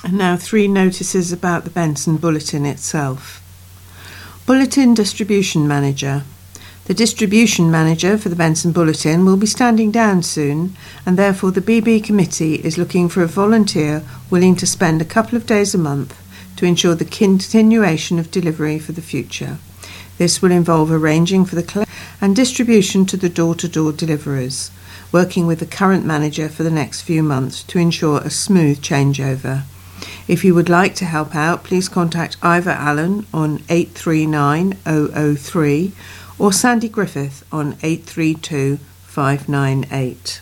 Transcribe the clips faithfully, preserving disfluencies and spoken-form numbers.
And now three notices about the Benson Bulletin itself. Bulletin Distribution Manager. The distribution manager for the Benson Bulletin will be standing down soon, and therefore the B B Committee is looking for a volunteer willing to spend a couple of days a month to ensure the continuation of delivery for the future. This will involve arranging for the collection and distribution to the door-to-door deliverers, working with the current manager for the next few months to ensure a smooth changeover. If you would like to help out, please contact Ivor Allen on eight three nine zero zero three or Sandy Griffith on eight three two five nine eight.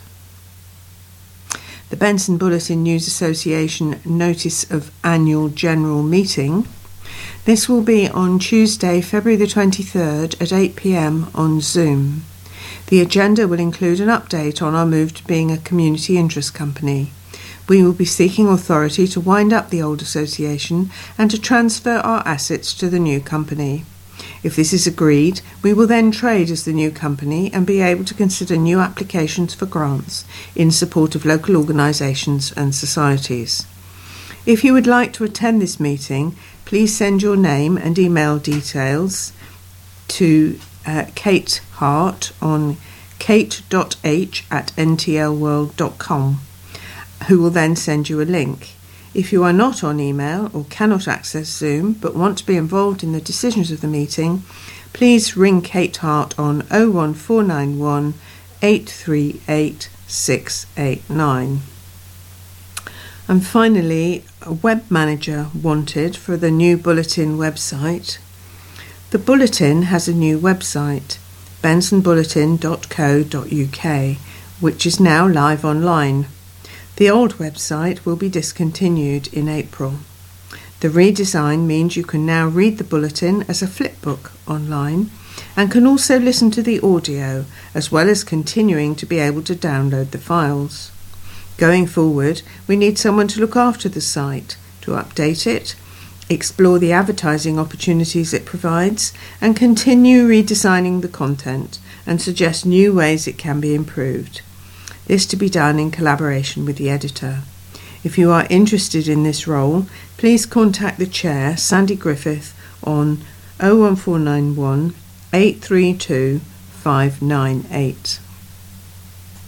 The Benson Bulletin News Association Notice of Annual General Meeting. This will be on Tuesday, February the twenty-third at eight p m on Zoom. The agenda will include an update on our move to being a community interest company. We will be seeking authority to wind up the old association and to transfer our assets to the new company. If this is agreed, we will then trade as the new company and be able to consider new applications for grants in support of local organisations and societies. If you would like to attend this meeting, please send your name and email details to uh, Kate Hart on kate dot h at n t l world dot com, who will then send you a link. If you are not on email or cannot access Zoom but want to be involved in the decisions of the meeting, please ring Kate Hart on oh one four nine one eight three eight six eight nine. And finally, a web manager wanted for the new Bulletin website. The Bulletin has a new website, benson bulletin dot co dot u k, which is now live online. The old website will be discontinued in April. The redesign means you can now read the Bulletin as a flipbook online and can also listen to the audio, as well as continuing to be able to download the files. Going forward, we need someone to look after the site, to update it, explore the advertising opportunities it provides, and continue redesigning the content and suggest new ways it can be improved. This to be done in collaboration with the editor. If you are interested in this role, please contact the chair, Sandy Griffith, on oh one four nine one eight three two five nine eight.